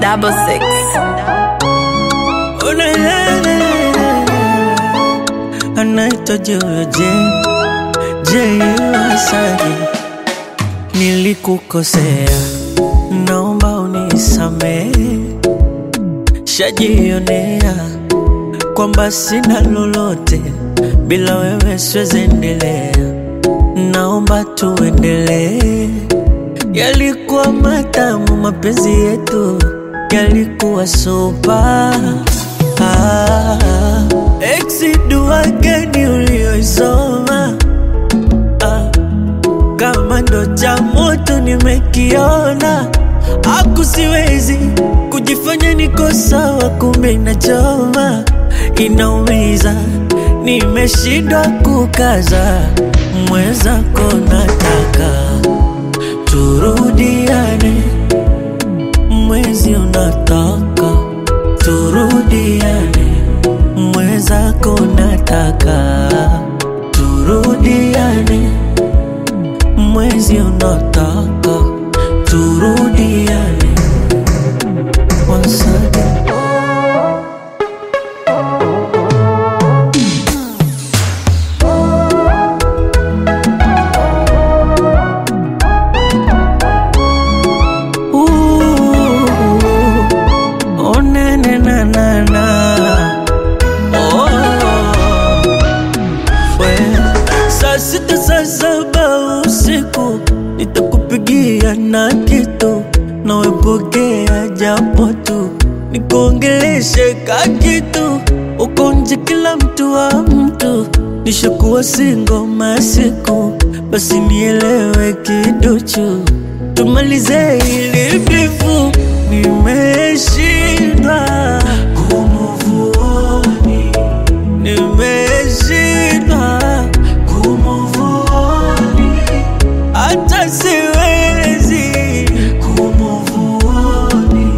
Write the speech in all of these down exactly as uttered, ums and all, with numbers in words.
double six. Oh, na, na, na, na. Anaitwa Jojo J, J Wasabi. Nilikukosea, naomba unisamehe. Shajionea kwamba sina lolote, bila wewe siwezi endelea. Naomba tuendelee. Yalikuwa matamu mapenzi yetu, yalikuwa super. Ah, exi dua gani ulioisoma? Ah, kama ndo cha moto nimekiona. Aku siwezi kujifanya niko sawa, kumbe inachoma, inaumiza. Nimeshindwa kukaza, mwenzako nataka turudiane. Mwezi unataka turudiane, mwenzako nataka turudiane. Mwezi unataka turudiane. Once again. Sita saa saba usiku nitakupigia na kitu, nawe pokea japo tu, nikuongeleshe ka kitu. Uko nje kila mtu wa mtu, nishakuwa single masiku, basi nielewe kiduchu, tumalize hili bifu. Nimeshindwa kumove on, nimeshindwa kumove on, hata siwezi kumove on.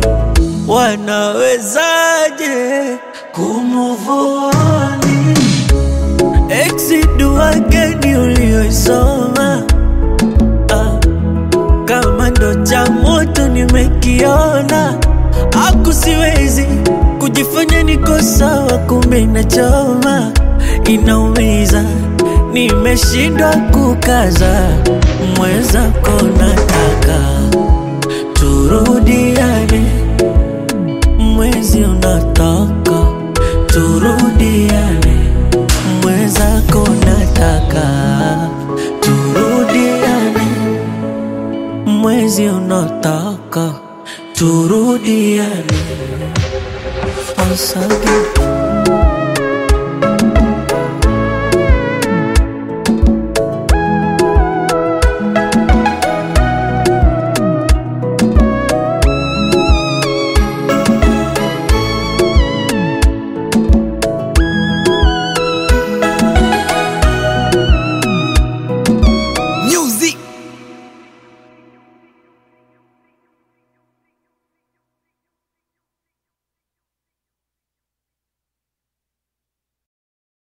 Wanawezaje kumove on? Exi dua gani ulioisoma? Ah, kama ndo cha moto nimekiona. Aku siwezi kujifanya niko sawa, kumbe inachoma, inaumiza. Nimeshindwa kukaza, mwenzako nataka turudiane. Mwezi unataka turudiane, mwenzako nataka turudiane. Mwezi unataka turudiane. Once again.